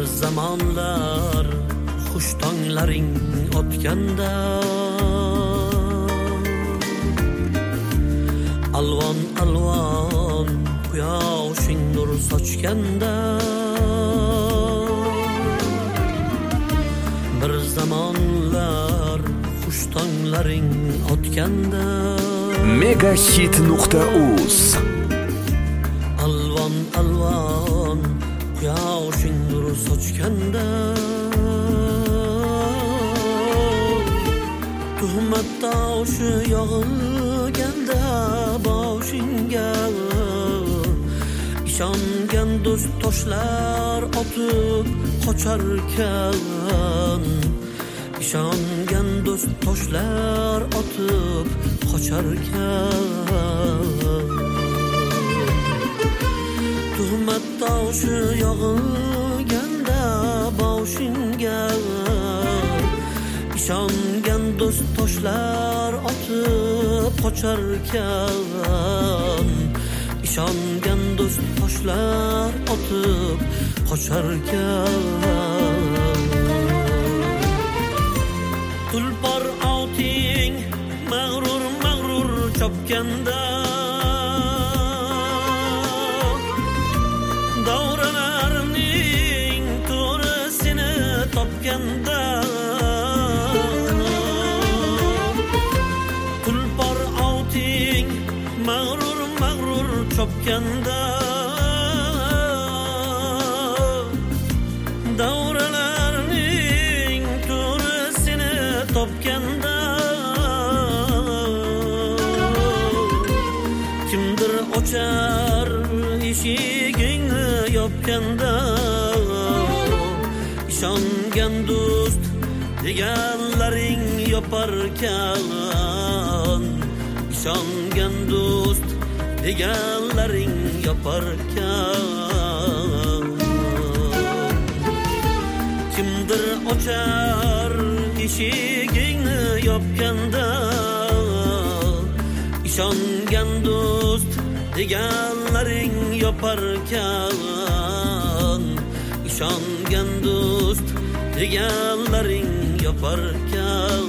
bir zamonlar xush tonglaring o'tganda, alvon alvon quyoshing nur sochganda, bir zamonlar xush tonglaring o'tganda, megahit.uz alvon alvon quyoshing nur sochganda, tuhmat toshi yog'ilganda boshingga, ishongan do'st toshlar otib qocharkan, ishongan do'st toshlar otib qocharkan, tuhmat toshi yog'ilganda boshingga, ishongan do'st toshlar otib qocharkan, ishongan do'st toshlar otib qocharkan. Tulpor oting mag'rur mag'rur chopganda, davralarning to'risini topganda, tulpor oting mag'rur mag'rur chopganda, davralarning to'risini topganda, kimdir ochar eshigingni yopganda, ishongan do'st deganlaring yoparkan, ishongan do'st deganlaring yoparkan, kimdir ochar eshigingni yopganda, ishongan do'st deganlaring yoparkan, ishongan do'st deganlaring yoparkan.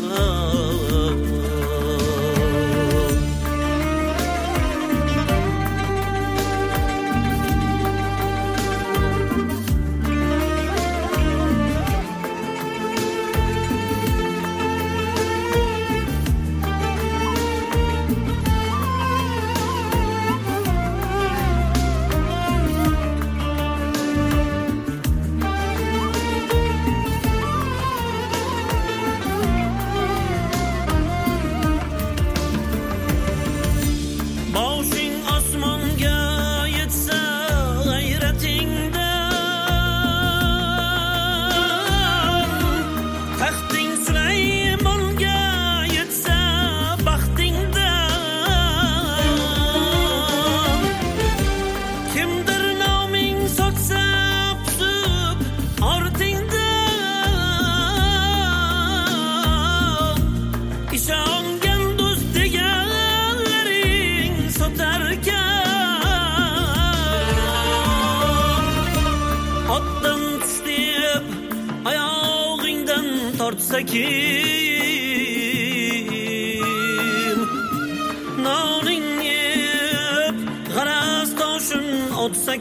Kim noning yeb g'araz toshin otsa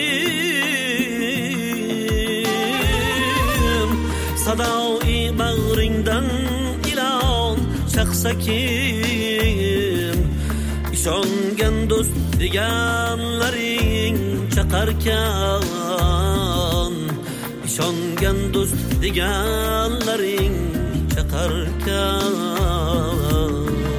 kim, sadoi bag'ringdan ilon chaqsa kim, ishongan do'st deganlaring chaqarkan, ishongan do'st deganlaring chaqarkan,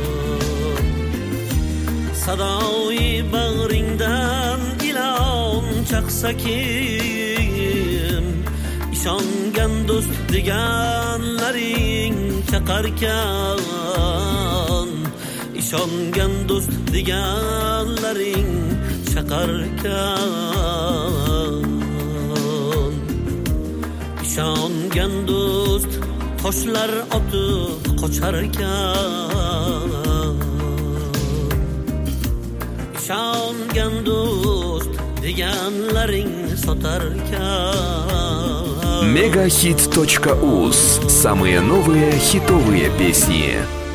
sadoi bag'ringdan ilon chaqsa kim, ishongan do'st deganlaring chaqarkan, ishongan do'st deganlaring chaqarkan, ishongan do'st toshlar otib qocharkan, ishongan do'st deganlaring sotarkan. Мегахит.уз. Самые новые хитовые песни.